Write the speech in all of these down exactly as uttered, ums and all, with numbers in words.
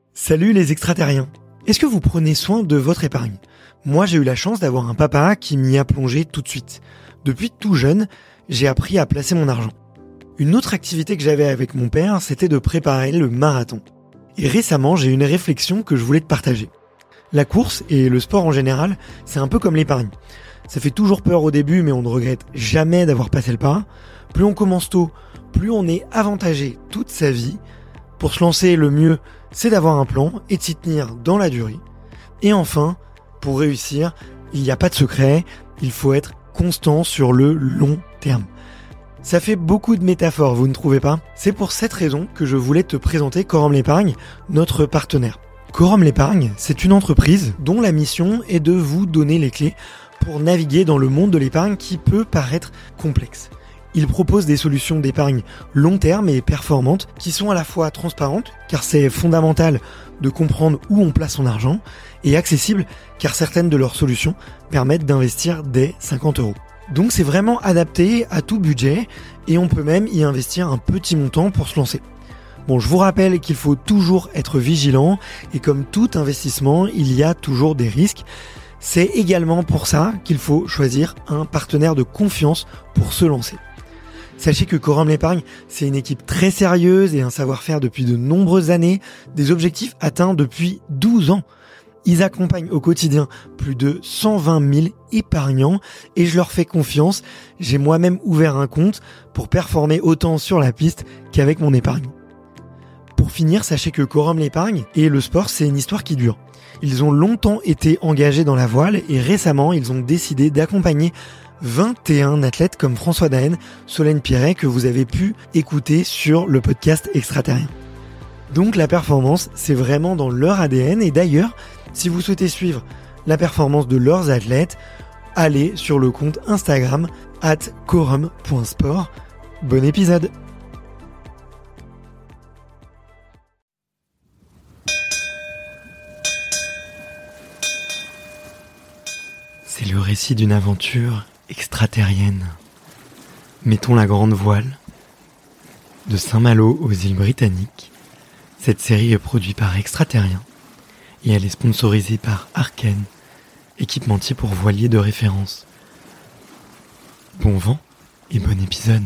Salut les extraterriens. Est-ce que vous prenez soin de votre épargne ? Moi, j'ai eu la chance d'avoir un papa qui m'y a plongé tout de suite. Depuis tout jeune, j'ai appris à placer mon argent. Une autre activité que j'avais avec mon père, c'était de préparer le marathon. Et récemment, j'ai eu une réflexion que je voulais te partager. La course et le sport en général, c'est un peu comme l'épargne. Ça fait toujours peur au début, mais on ne regrette jamais d'avoir passé le pas. Plus on commence tôt, plus on est avantagé toute sa vie. Pour se lancer, le mieux, c'est d'avoir un plan et de s'y tenir dans la durée. Et enfin, pour réussir, il n'y a pas de secret, il faut être constant sur le long terme. Ça fait beaucoup de métaphores, vous ne trouvez pas ? C'est pour cette raison que je voulais te présenter Quorum l'Épargne, notre partenaire. Quorum l'Épargne, c'est une entreprise dont la mission est de vous donner les clés pour naviguer dans le monde de l'épargne qui peut paraître complexe. Il propose des solutions d'épargne long terme et performantes qui sont à la fois transparentes, car c'est fondamental de comprendre où on place son argent, et accessibles, car certaines de leurs solutions permettent d'investir dès cinquante euros. Donc c'est vraiment adapté à tout budget, et on peut même y investir un petit montant pour se lancer. Bon, je vous rappelle qu'il faut toujours être vigilant, et comme tout investissement, il y a toujours des risques. C'est également pour ça qu'il faut choisir un partenaire de confiance pour se lancer. Sachez que Quorum l'Épargne, c'est une équipe très sérieuse et un savoir-faire depuis de nombreuses années, des objectifs atteints depuis douze ans. Ils accompagnent au quotidien plus de cent vingt mille épargnants et je leur fais confiance. J'ai moi-même ouvert un compte pour performer autant sur la piste qu'avec mon épargne. Pour finir, sachez que Quorum l'Épargne et le sport, c'est une histoire qui dure. Ils ont longtemps été engagés dans la voile et récemment, ils ont décidé d'accompagner vingt et un athlètes comme François Daen, Solène Piret que vous avez pu écouter sur le podcast Extraterrien. Donc la performance, c'est vraiment dans leur A D N et d'ailleurs, si vous souhaitez suivre la performance de leurs athlètes, allez sur le compte Instagram arobase quorum point sport. Bon épisode. C'est le récit d'une aventure extraterrienne. Mettons la grande voile. De Saint-Malo aux îles Britanniques, cette série est produite par Extraterrien et elle est sponsorisée par Arken, équipementier pour voiliers de référence. Bon vent et bon épisode.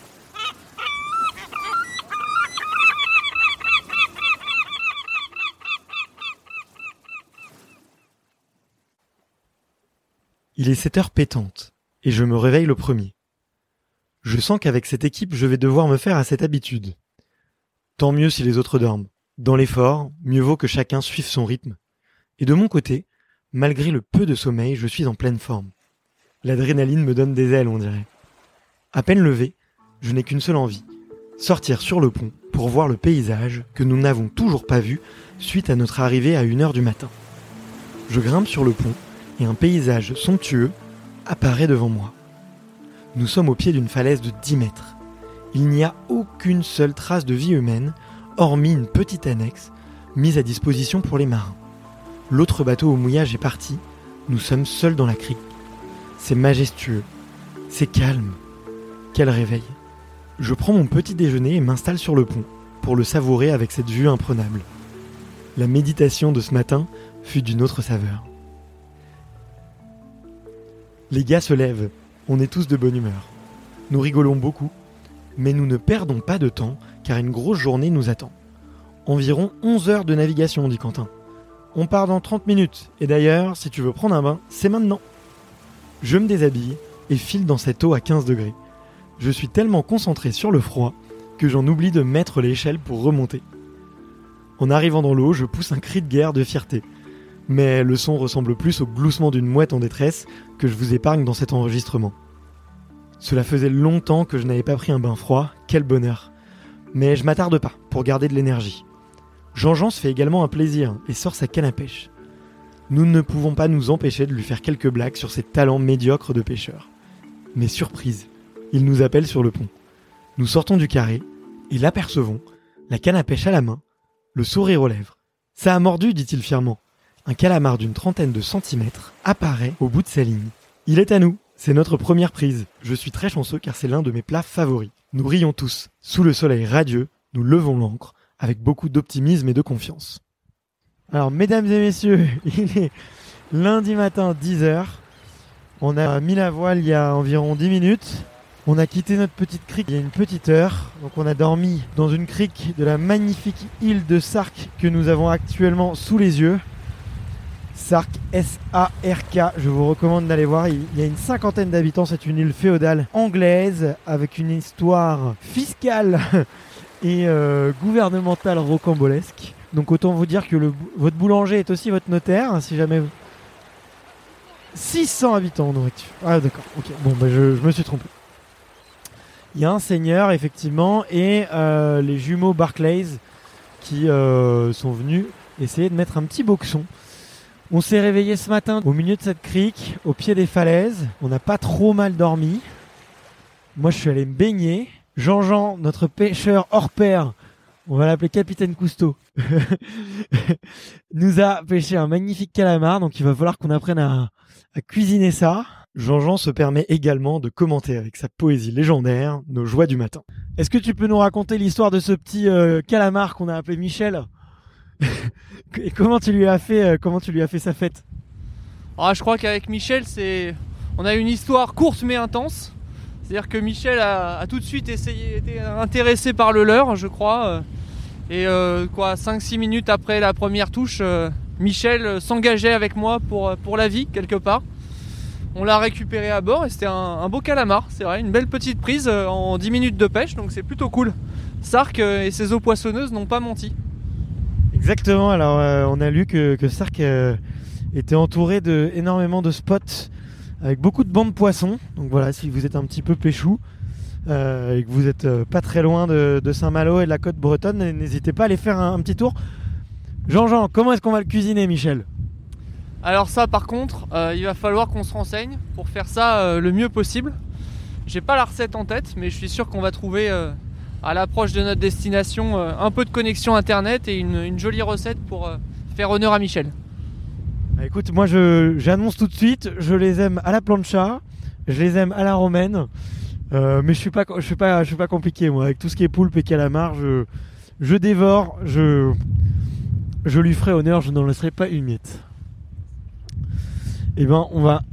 Il est sept heures pétantes. Et je me réveille le premier. Je sens qu'avec cette équipe, je vais devoir me faire à cette habitude. Tant mieux si les autres dorment. Dans l'effort, mieux vaut que chacun suive son rythme. Et de mon côté, malgré le peu de sommeil, je suis en pleine forme. L'adrénaline me donne des ailes, on dirait. À peine levé, je n'ai qu'une seule envie. Sortir sur le pont pour voir le paysage que nous n'avons toujours pas vu suite à notre arrivée à une heure du matin. Je grimpe sur le pont et un paysage somptueux apparaît devant moi. Nous sommes au pied d'une falaise de dix mètres. Il n'y a aucune seule trace de vie humaine, hormis une petite annexe mise à disposition pour les marins. L'autre bateau au mouillage est parti, nous sommes seuls dans la crique. C'est majestueux, c'est calme. Quel réveil. Je prends mon petit déjeuner et m'installe sur le pont, pour le savourer avec cette vue imprenable. La méditation de ce matin fut d'une autre saveur. Les gars se lèvent, on est tous de bonne humeur. Nous rigolons beaucoup, mais nous ne perdons pas de temps car une grosse journée nous attend. Environ onze heures de navigation, dit Quentin. On part dans trente minutes, et d'ailleurs, si tu veux prendre un bain, c'est maintenant. Je me déshabille et file dans cette eau à quinze degrés. Je suis tellement concentré sur le froid que j'en oublie de mettre l'échelle pour remonter. En arrivant dans l'eau, je pousse un cri de guerre de fierté. Mais le son ressemble plus au gloussement d'une mouette en détresse que je vous épargne dans cet enregistrement. Cela faisait longtemps que je n'avais pas pris un bain froid, quel bonheur. Mais je m'attarde pas, pour garder de l'énergie. Jean-Jean se fait également un plaisir et sort sa canne à pêche. Nous ne pouvons pas nous empêcher de lui faire quelques blagues sur ses talents médiocres de pêcheur. Mais surprise, il nous appelle sur le pont. Nous sortons du carré et l'apercevons, la canne à pêche à la main, le sourire aux lèvres. « Ça a mordu », dit-il fièrement. Un calamar d'une trentaine de centimètres apparaît au bout de sa ligne. Il est à nous, c'est notre première prise. Je suis très chanceux car c'est l'un de mes plats favoris. Nous rions tous. Sous le soleil radieux, nous levons l'ancre avec beaucoup d'optimisme et de confiance. Alors, mesdames et messieurs, il est lundi matin, dix heures. On a mis la voile il y a environ dix minutes. On a quitté notre petite crique il y a une petite heure. Donc, on a dormi dans une crique de la magnifique île de Sark que nous avons actuellement sous les yeux. Sark, S A R K, je vous recommande d'aller voir. Il y a une cinquantaine d'habitants. C'est une île féodale anglaise avec une histoire fiscale et euh, gouvernementale rocambolesque. Donc autant vous dire que le, votre boulanger est aussi votre notaire, hein, si jamais... six cents habitants en nourriture. Ah d'accord, ok. Bon, bah, je, je me suis trompé. Il y a un seigneur, effectivement, et euh, les jumeaux Barclays qui euh, sont venus essayer de mettre un petit boxon. On s'est réveillé ce matin au milieu de cette crique, au pied des falaises. On n'a pas trop mal dormi. Moi, je suis allé me baigner. Jean-Jean, notre pêcheur hors pair, on va l'appeler Capitaine Cousteau, nous a pêché un magnifique calamar. Donc, il va falloir qu'on apprenne à, à cuisiner ça. Jean-Jean se permet également de commenter avec sa poésie légendaire nos joies du matin. Est-ce que tu peux nous raconter l'histoire de ce petit euh, calamar qu'on a appelé Michel? Et comment tu lui as fait, euh, comment tu lui as fait sa fête? Ah, je crois qu'avec Michel, c'est, on a une histoire courte mais intense. C'est-à-dire que Michel a, a tout de suite essayé, été intéressé par le leurre, je crois. Et euh, quoi, cinq six minutes après la première touche, euh, Michel s'engageait avec moi pour, pour la vie, quelque part. On l'a récupéré à bord et c'était un, un beau calamar, c'est vrai, une belle petite prise en dix minutes de pêche, donc c'est plutôt cool. Sark et ses eaux poissonneuses n'ont pas menti. Exactement, alors euh, on a lu que, que Sark euh, était entouré de énormément de spots avec beaucoup de bancs de poissons. Donc voilà, si vous êtes un petit peu péchou euh, et que vous êtes euh, pas très loin de, de Saint-Malo et de la côte bretonne, n'hésitez pas à aller faire un, un petit tour. Jean-Jean, comment est-ce qu'on va le cuisiner, Michel? Alors ça, par contre, euh, il va falloir qu'on se renseigne pour faire ça euh, le mieux possible. J'ai pas la recette en tête, mais je suis sûr qu'on va trouver... Euh, à l'approche de notre destination, euh, un peu de connexion internet et une, une jolie recette pour euh, faire honneur à Michel. Bah écoute, moi je, j'annonce tout de suite, je les aime à la plancha, je les aime à la romaine, euh, mais je suis pas, je suis pas, je suis pas compliqué moi. Avec tout ce qui est poulpe et calamar, je, je dévore, je, je lui ferai honneur, je n'en laisserai pas une miette. Et ben on va...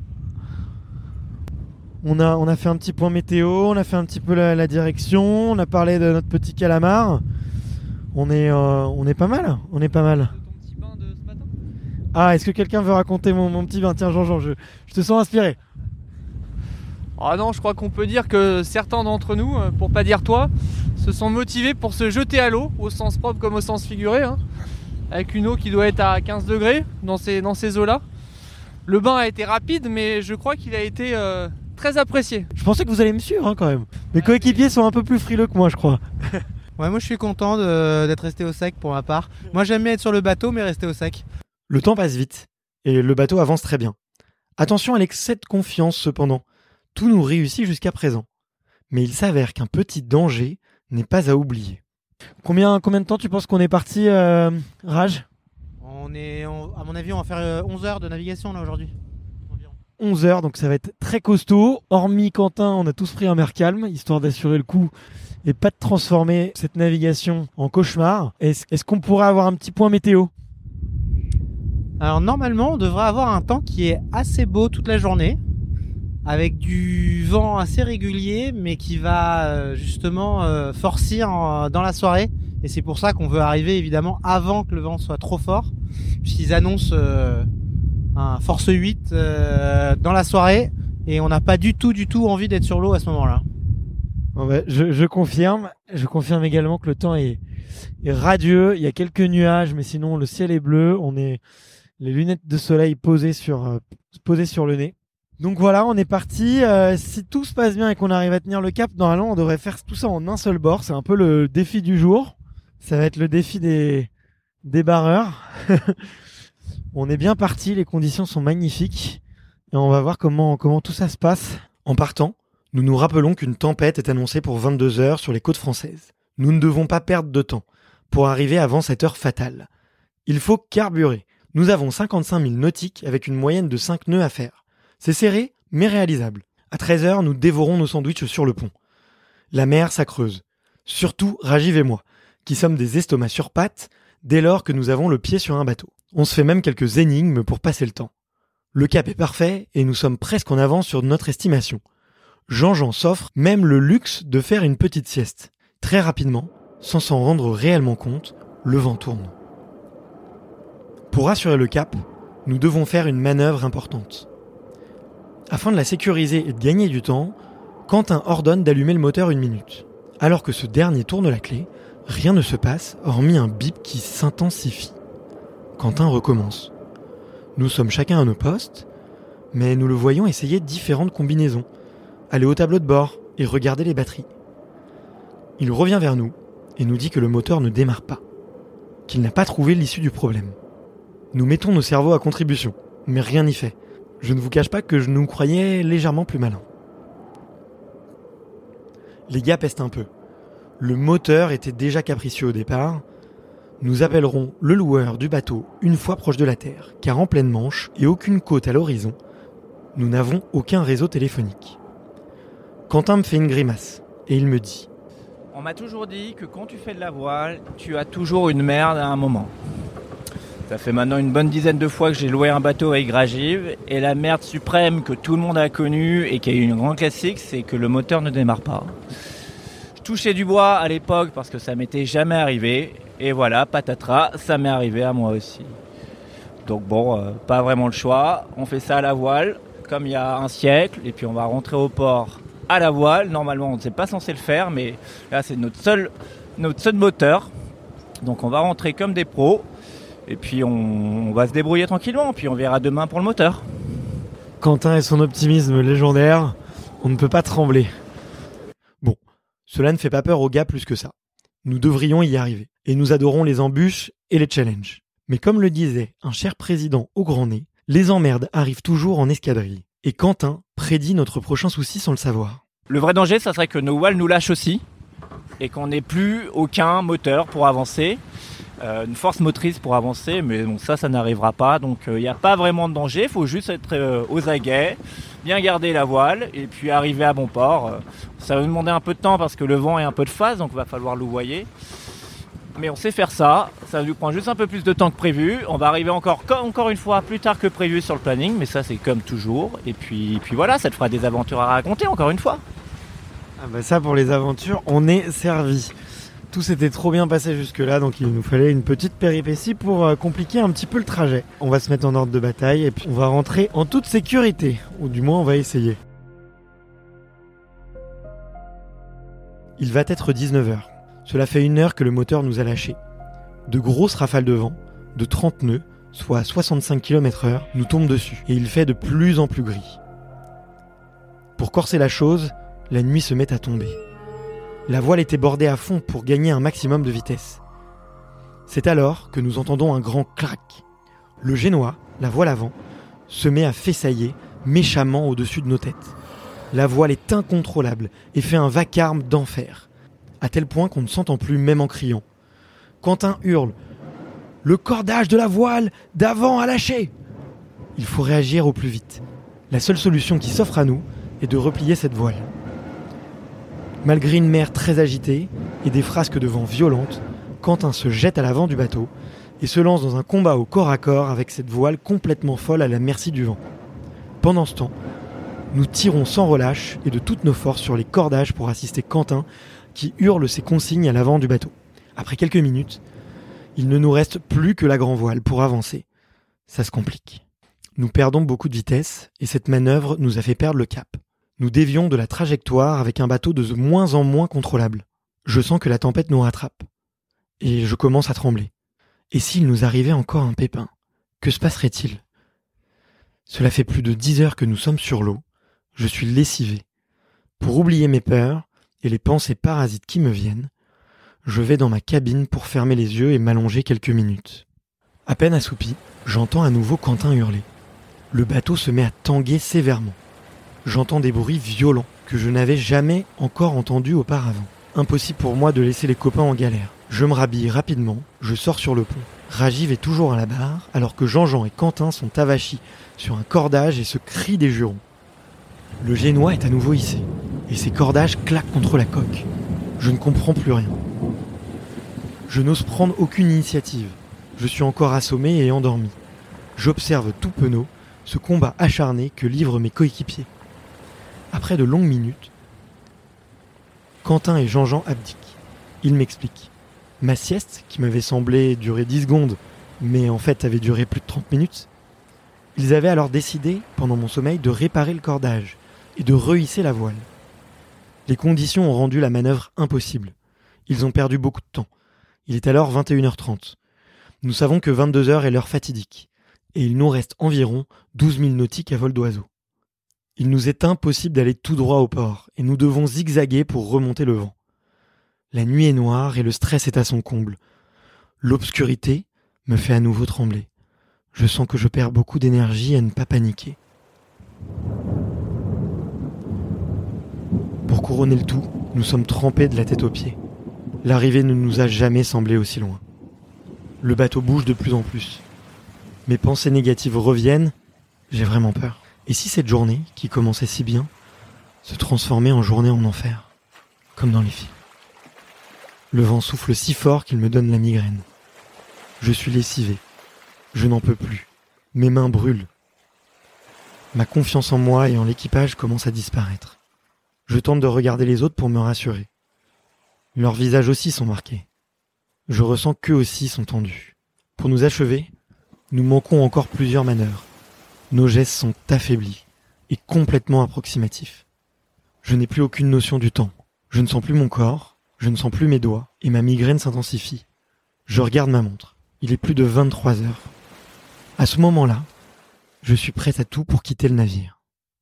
On a, on a fait un petit point météo, on a fait un petit peu la, la direction, on a parlé de notre petit calamar. On est, euh, on est pas mal, on est pas mal. De ton petit bain de ce matin ? Ah, est-ce que quelqu'un veut raconter mon, mon petit bain? Tiens, Jean-Jean, je, je te sens inspiré. Ah non, je crois qu'on peut dire que certains d'entre nous, pour pas dire toi, se sont motivés pour se jeter à l'eau, au sens propre comme au sens figuré, hein, avec une eau qui doit être à quinze degrés dans ces, dans ces eaux-là. Le bain a été rapide, mais je crois qu'il a été... Euh, très apprécié. Je pensais que vous allez me suivre hein, quand même. Mes ouais, coéquipiers mais... sont un peu plus frileux que moi, je crois. Ouais, moi je suis content de, d'être resté au sec pour ma part. Moi j'aime bien être sur le bateau, mais rester au sec. Le temps passe vite et le bateau avance très bien. Attention à l'excès de confiance cependant. Tout nous réussit jusqu'à présent. Mais il s'avère qu'un petit danger n'est pas à oublier. Combien, combien de temps tu penses qu'on est parti, euh, Raj? On est, on, à mon avis, on va faire onze heures de navigation là aujourd'hui. onze heures, donc ça va être très costaud. Hormis Quentin, on a tous pris un mer calme, histoire d'assurer le coup et pas de transformer cette navigation en cauchemar. Est-ce, est-ce qu'on pourrait avoir un petit point météo? Alors normalement, on devrait avoir un temps qui est assez beau toute la journée, avec du vent assez régulier, mais qui va justement euh, forcir en, dans la soirée. Et c'est pour ça qu'on veut arriver évidemment avant que le vent soit trop fort, puisqu'ils annoncent... Euh, un force huit euh, dans la soirée et on n'a pas du tout du tout envie d'être sur l'eau à ce moment-là. Bon bah, je, je confirme, je confirme également que le temps est, est radieux, il y a quelques nuages mais sinon le ciel est bleu, on est les lunettes de soleil posées sur, euh, posées sur le nez. Donc voilà, on est parti, euh, si tout se passe bien et qu'on arrive à tenir le cap, normalement on devrait faire tout ça en un seul bord, c'est un peu le défi du jour, ça va être le défi des, des barreurs. On est bien parti, les conditions sont magnifiques et on va voir comment, comment tout ça se passe. En partant, nous nous rappelons qu'une tempête est annoncée pour vingt-deux heures sur les côtes françaises. Nous ne devons pas perdre de temps pour arriver avant cette heure fatale. Il faut carburer. Nous avons cinquante-cinq milles nautiques avec une moyenne de cinq nœuds à faire. C'est serré, mais réalisable. À treize heures, nous dévorons nos sandwichs sur le pont. La mer s'accreuse. Surtout Rajiv et moi, qui sommes des estomacs sur pattes dès lors que nous avons le pied sur un bateau. On se fait même quelques énigmes pour passer le temps. Le cap est parfait et nous sommes presque en avance sur notre estimation. Jean-Jean s'offre même le luxe de faire une petite sieste. Très rapidement, sans s'en rendre réellement compte, le vent tourne. Pour assurer le cap, nous devons faire une manœuvre importante. Afin de la sécuriser et de gagner du temps, Quentin ordonne d'allumer le moteur une minute. Alors que ce dernier tourne la clé, rien ne se passe hormis un bip qui s'intensifie. Quentin recommence. Nous sommes chacun à nos postes, mais nous le voyons essayer différentes combinaisons, aller au tableau de bord et regarder les batteries. Il revient vers nous et nous dit que le moteur ne démarre pas, qu'il n'a pas trouvé l'issue du problème. Nous mettons nos cerveaux à contribution, mais rien n'y fait. Je ne vous cache pas que je nous croyais légèrement plus malins. Les gars pestent un peu. Le moteur était déjà capricieux au départ. Nous appellerons le loueur du bateau une fois proche de la terre, car en pleine Manche et aucune côte à l'horizon, nous n'avons aucun réseau téléphonique. Quentin me fait une grimace et il me dit: on m'a toujours dit que quand tu fais de la voile, tu as toujours une merde à un moment. Ça fait maintenant une bonne dizaine de fois que j'ai loué un bateau avec Gragive et la merde suprême que tout le monde a connue et qui a eu une grande classique, c'est que le moteur ne démarre pas. Je touchais du bois à l'époque parce que ça m'était jamais arrivé et voilà, patatras, ça m'est arrivé à moi aussi. Donc bon, euh, pas vraiment le choix, on fait ça à la voile comme il y a un siècle et puis on va rentrer au port à la voile. Normalement on ne s'est pas censé le faire, mais là c'est notre seul, notre seul moteur, donc on va rentrer comme des pros. Et puis on, on va se débrouiller tranquillement, puis on verra demain pour le moteur. Quentin et son optimisme légendaire, on ne peut pas trembler. Bon, cela ne fait pas peur aux gars plus que ça. Nous devrions y arriver. Et nous adorons les embûches et les challenges. Mais comme le disait un cher président au grand nez, les emmerdes arrivent toujours en escadrille. Et Quentin prédit notre prochain souci sans le savoir. Le vrai danger, ça serait que nos voiles nous lâchent aussi, et qu'on n'ait plus aucun moteur pour avancer. Euh, une force motrice pour avancer, mais bon, ça, ça n'arrivera pas. Donc il euh, n'y a pas vraiment de danger, il faut juste être euh, aux aguets, bien garder la voile et puis arriver à bon port. Euh, ça va nous demander un peu de temps parce que le vent est un peu de phase, donc il va falloir louvoyer. Mais on sait faire ça, ça va nous prendre juste un peu plus de temps que prévu. On va arriver encore, encore une fois plus tard que prévu sur le planning, mais ça c'est comme toujours. Et puis, puis voilà, ça te fera des aventures à raconter encore une fois. Ah bah ça pour les aventures, on est servi. Tout s'était trop bien passé jusque-là, donc il nous fallait une petite péripétie pour euh, compliquer un petit peu le trajet. On va se mettre en ordre de bataille et puis on va rentrer en toute sécurité, ou du moins on va essayer. Il va être dix-neuf heures. Cela fait une heure que le moteur nous a lâchés. De grosses rafales de vent, de trente nœuds, soit soixante-cinq kilomètres heure, nous tombent dessus, et il fait de plus en plus gris. Pour corser la chose, la nuit se met à tomber. La voile était bordée à fond pour gagner un maximum de vitesse. C'est alors que nous entendons un grand clac. Le génois, la voile avant, se met à fessailler méchamment au-dessus de nos têtes. La voile est incontrôlable et fait un vacarme d'enfer, à tel point qu'on ne s'entend plus même en criant. Quentin hurle « Le cordage de la voile d'avant à lâcher !» Il faut réagir au plus vite. La seule solution qui s'offre à nous est de replier cette voile. Malgré une mer très agitée et des frasques de vent violentes, Quentin se jette à l'avant du bateau et se lance dans un combat au corps à corps avec cette voile complètement folle à la merci du vent. Pendant ce temps, nous tirons sans relâche et de toutes nos forces sur les cordages pour assister Quentin qui hurle ses consignes à l'avant du bateau. Après quelques minutes, il ne nous reste plus que la grand voile pour avancer. Ça se complique. Nous perdons beaucoup de vitesse et cette manœuvre nous a fait perdre le cap. Nous dévions de la trajectoire avec un bateau de moins en moins contrôlable. Je sens que la tempête nous rattrape. Et je commence à trembler. Et s'il nous arrivait encore un pépin, que se passerait-il ? Cela fait plus de dix heures que nous sommes sur l'eau. Je suis lessivé. Pour oublier mes peurs et les pensées parasites qui me viennent, je vais dans ma cabine pour fermer les yeux et m'allonger quelques minutes. À peine assoupi, j'entends à nouveau Quentin hurler. Le bateau se met à tanguer sévèrement. J'entends des bruits violents que je n'avais jamais encore entendus auparavant. Impossible pour moi de laisser les copains en galère. Je me rhabille rapidement, je sors sur le pont. Rajiv est toujours à la barre, alors que Jean-Jean et Quentin sont avachis sur un cordage et se crient des jurons. Le génois est à nouveau hissé, et ses cordages claquent contre la coque. Je ne comprends plus rien. Je n'ose prendre aucune initiative. Je suis encore assommé et endormi. J'observe tout penaud ce combat acharné que livrent mes coéquipiers. Après de longues minutes, Quentin et Jean-Jean abdiquent. Ils m'expliquent. Ma sieste, qui m'avait semblé durer dix secondes, mais en fait avait duré plus de trente minutes, ils avaient alors décidé, pendant mon sommeil, de réparer le cordage et de rehisser la voile. Les conditions ont rendu la manœuvre impossible. Ils ont perdu beaucoup de temps. Il est alors vingt et une heures trente. Nous savons que vingt-deux heures est l'heure fatidique, et il nous reste environ douze milles nautiques à vol d'oiseau. Il nous est impossible d'aller tout droit au port, et nous devons zigzaguer pour remonter le vent. La nuit est noire et le stress est à son comble. L'obscurité me fait à nouveau trembler. Je sens que je perds beaucoup d'énergie à ne pas paniquer. Pour couronner le tout, nous sommes trempés de la tête aux pieds. L'arrivée ne nous a jamais semblé aussi loin. Le bateau bouge de plus en plus. Mes pensées négatives reviennent, j'ai vraiment peur. Et si cette journée, qui commençait si bien, se transformait en journée en enfer, comme dans les films? Le vent souffle si fort qu'il me donne la migraine. Je suis lessivé. Je n'en peux plus. Mes mains brûlent. Ma confiance en moi et en l'équipage commence à disparaître. Je tente de regarder les autres pour me rassurer. Leurs visages aussi sont marqués. Je ressens qu'eux aussi sont tendus. Pour nous achever, nous manquons encore plusieurs manœuvres. Nos gestes sont affaiblis et complètement approximatifs. Je n'ai plus aucune notion du temps. Je ne sens plus mon corps, je ne sens plus mes doigts et ma migraine s'intensifie. Je regarde ma montre. Il est plus de vingt-trois heures. À ce moment-là, je suis prêt à tout pour quitter le navire.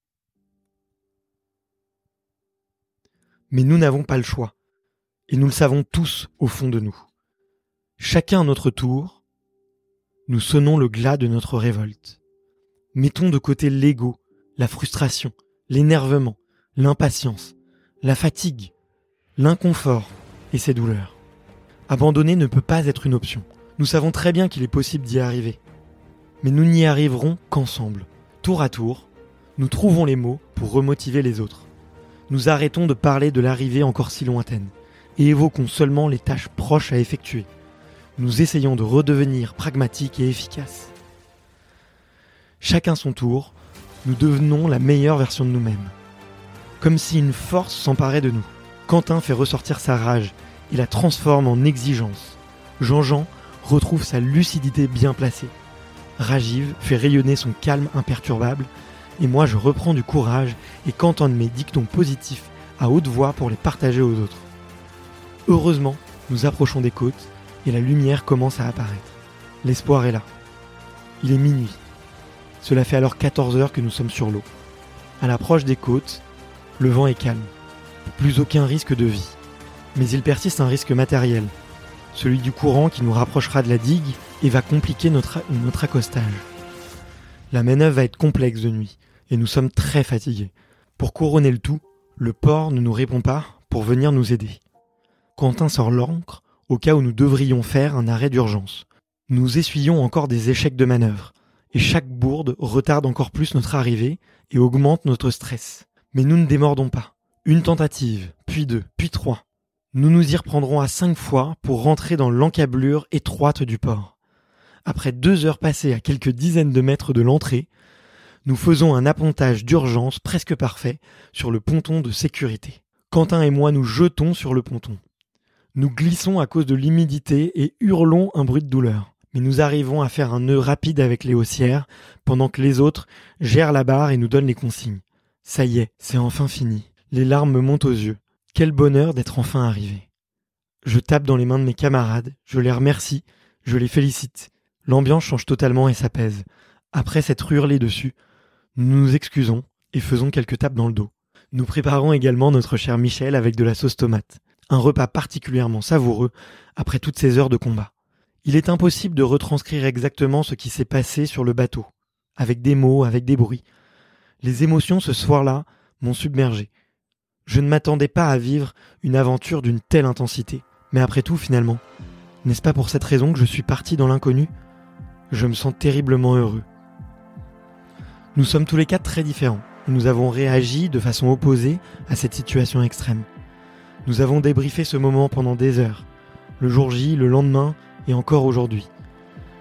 Mais nous n'avons pas le choix. Et nous le savons tous au fond de nous. Chacun à notre tour, nous sonnons le glas de notre révolte. Mettons de côté l'ego, la frustration, l'énervement, l'impatience, la fatigue, l'inconfort et ses douleurs. Abandonner ne peut pas être une option. Nous savons très bien qu'il est possible d'y arriver. Mais nous n'y arriverons qu'ensemble. Tour à tour, nous trouvons les mots pour remotiver les autres. Nous arrêtons de parler de l'arrivée encore si lointaine et évoquons seulement les tâches proches à effectuer. Nous essayons de redevenir pragmatiques et efficaces. Chacun son tour, nous devenons la meilleure version de nous-mêmes. Comme si une force s'emparait de nous. Quentin fait ressortir sa rage et la transforme en exigence. Jean-Jean retrouve sa lucidité bien placée. Rajiv fait rayonner son calme imperturbable et moi je reprends du courage et cantonne mes dictons positifs à haute voix pour les partager aux autres. Heureusement, nous approchons des côtes et la lumière commence à apparaître. L'espoir est là. Il est minuit. Cela fait alors quatorze heures que nous sommes sur l'eau. À l'approche des côtes, le vent est calme. Plus aucun risque de vie. Mais il persiste un risque matériel. Celui du courant qui nous rapprochera de la digue et va compliquer notre, notre accostage. La manœuvre va être complexe de nuit et nous sommes très fatigués. Pour couronner le tout, le port ne nous répond pas pour venir nous aider. Quentin sort l'ancre au cas où nous devrions faire un arrêt d'urgence. Nous essuyons encore des échecs de manœuvre et chaque bourde retarde encore plus notre arrivée et augmente notre stress. Mais nous ne démordons pas. Une tentative, puis deux, puis trois. Nous nous y reprendrons à cinq fois pour rentrer dans l'encablure étroite du port. Après deux heures passées à quelques dizaines de mètres de l'entrée, nous faisons un appontage d'urgence presque parfait sur le ponton de sécurité. Quentin et moi nous jetons sur le ponton. Nous glissons à cause de l'humidité et hurlons un bruit de douleur. Mais nous arrivons à faire un nœud rapide avec les haussières pendant que les autres gèrent la barre et nous donnent les consignes. Ça y est, c'est enfin fini. Les larmes me montent aux yeux. Quel bonheur d'être enfin arrivé. Je tape dans les mains de mes camarades, je les remercie, je les félicite. L'ambiance change totalement et s'apaise. Après s'être hurlé dessus, nous nous excusons et faisons quelques tapes dans le dos. Nous préparons également notre cher Michel avec de la sauce tomate. Un repas particulièrement savoureux après toutes ces heures de combat. Il est impossible de retranscrire exactement ce qui s'est passé sur le bateau, avec des mots, avec des bruits. Les émotions ce soir-là m'ont submergé. Je ne m'attendais pas à vivre une aventure d'une telle intensité. Mais après tout, finalement, n'est-ce pas pour cette raison que je suis parti dans l'inconnu ? Je me sens terriblement heureux. Nous sommes tous les quatre très différents. Nous avons réagi de façon opposée à cette situation extrême. Nous avons débriefé ce moment pendant des heures, le jour J, le lendemain et encore aujourd'hui.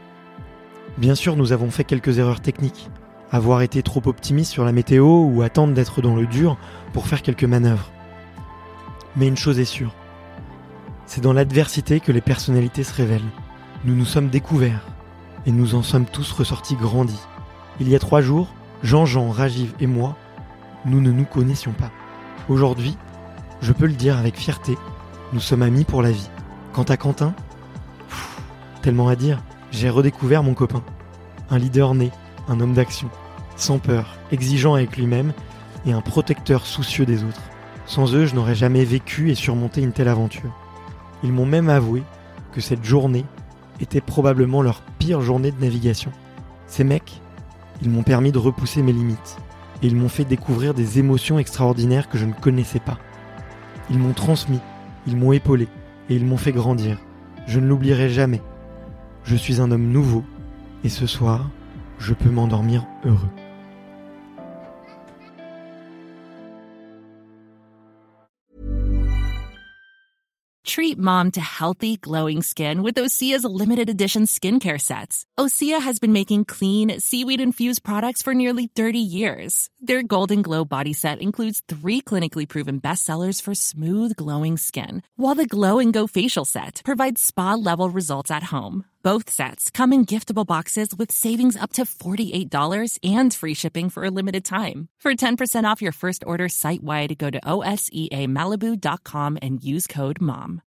Bien sûr, nous avons fait quelques erreurs techniques. Avoir été trop optimiste sur la météo ou attendre d'être dans le dur pour faire quelques manœuvres. Mais une chose est sûre, c'est dans l'adversité que les personnalités se révèlent. Nous nous sommes découverts et nous en sommes tous ressortis grandis. Il y a trois jours, Jean-Jean, Rajiv et moi, nous ne nous connaissions pas. Aujourd'hui, je peux le dire avec fierté, nous sommes amis pour la vie. Quant à Quentin, pff, tellement à dire, j'ai redécouvert mon copain. Un leader né, un homme d'action, sans peur, exigeant avec lui-même et un protecteur soucieux des autres. Sans eux, je n'aurais jamais vécu et surmonté une telle aventure. Ils m'ont même avoué que cette journée était probablement leur pire journée de navigation. Ces mecs, ils m'ont permis de repousser mes limites et ils m'ont fait découvrir des émotions extraordinaires que je ne connaissais pas. Ils m'ont transmis, ils m'ont épaulé et ils m'ont fait grandir. Je ne l'oublierai jamais. Je suis un homme nouveau et ce soir, je peux m'endormir heureux. Treat mom to healthy, glowing skin with Osea's limited edition skincare sets. Osea has been making clean, seaweed-infused products for nearly thirty years. Their Golden Glow body set includes three clinically proven bestsellers for smooth, glowing skin, while the Glow and Go facial set provides spa-level results at home. Both sets come in giftable boxes with savings up to forty-eight dollars and free shipping for a limited time. For ten percent off your first order site-wide, go to O S E A Malibu dot com and use code MOM.